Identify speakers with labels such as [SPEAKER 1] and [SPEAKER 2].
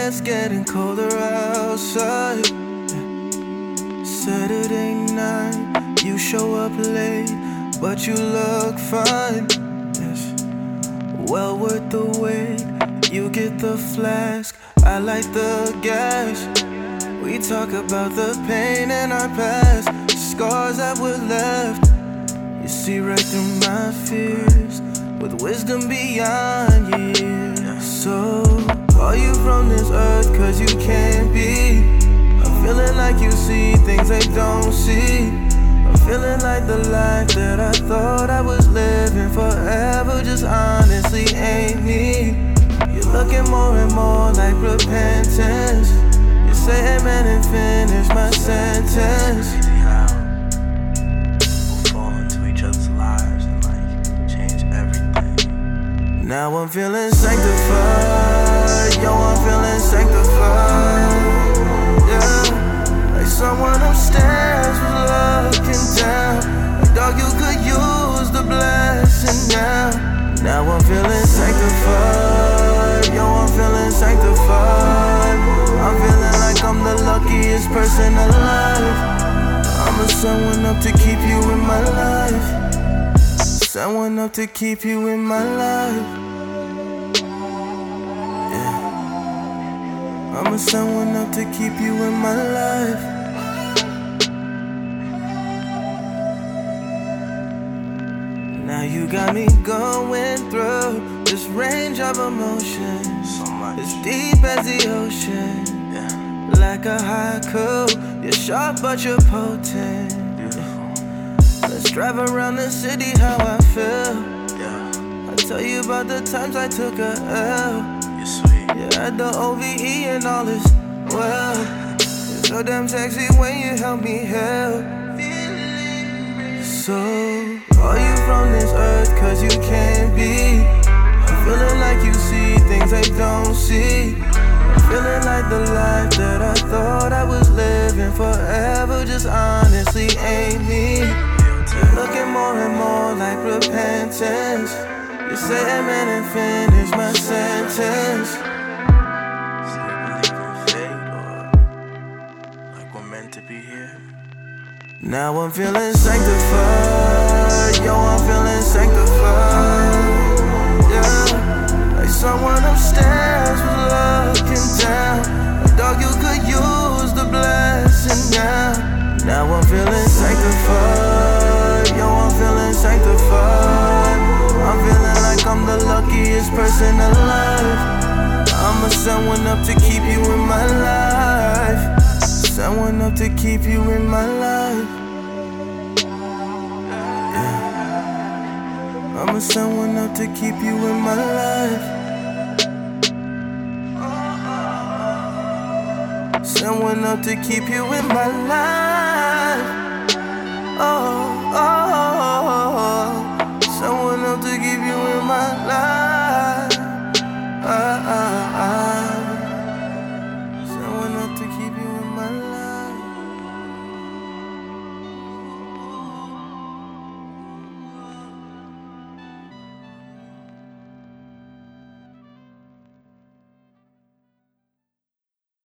[SPEAKER 1] it's getting colder outside. Saturday night, you show up late, but you look fine. Yes, well worth the wait. You get the flask, I light the gas. We talk about the pain in our past, scars that were left. You see right through my fears, with wisdom beyond years. So, are you from this earth? Cause you can't be. I'm feeling like you see things they don't see. I'm feeling like the life that I thought I was living forever just honestly ain't me. You're looking more and more like repentance. You say amen and finish my sentence. Now I'm feeling sanctified, yo, I'm feeling sanctified, yeah. Like someone upstairs was looking down, like dog, you could use the blessing now. Now I'm feeling sanctified, yo, I'm feeling sanctified. I'm feeling like I'm the luckiest person alive. I'ma send one up to keep you in my life. Send one up to keep you in my life. I'ma send one up to keep you in my life. Now you got me going through this range of emotions, as deep as the ocean, like a haiku. You're sharp but you're potent. Let's drive around the city how I feel. I'll tell you about the times I took a L. Yeah, the OVE and all this, well, it's so damn sexy when you help me help. So, are you from this earth? Cause you can't be. I'm feeling like you see things they don't see. I'm feeling like the life that I thought I was living forever just honestly ain't me. You're looking more and more like repentance. You say amen and finish my sentence. Now I'm feeling sanctified, yo, I'm feeling sanctified, yeah. Like someone upstairs was looking down, like dog, you could use the blessing now. Now I'm feeling sanctified, yo, I'm feeling sanctified. I'm feeling like I'm the luckiest person alive. I'ma send one up to keep you in my life. Send one up to keep you in my life. Yeah. I'ma send one up to keep you in my life. Send one up to keep you in my life. Oh, oh, oh, oh. Send one up to keep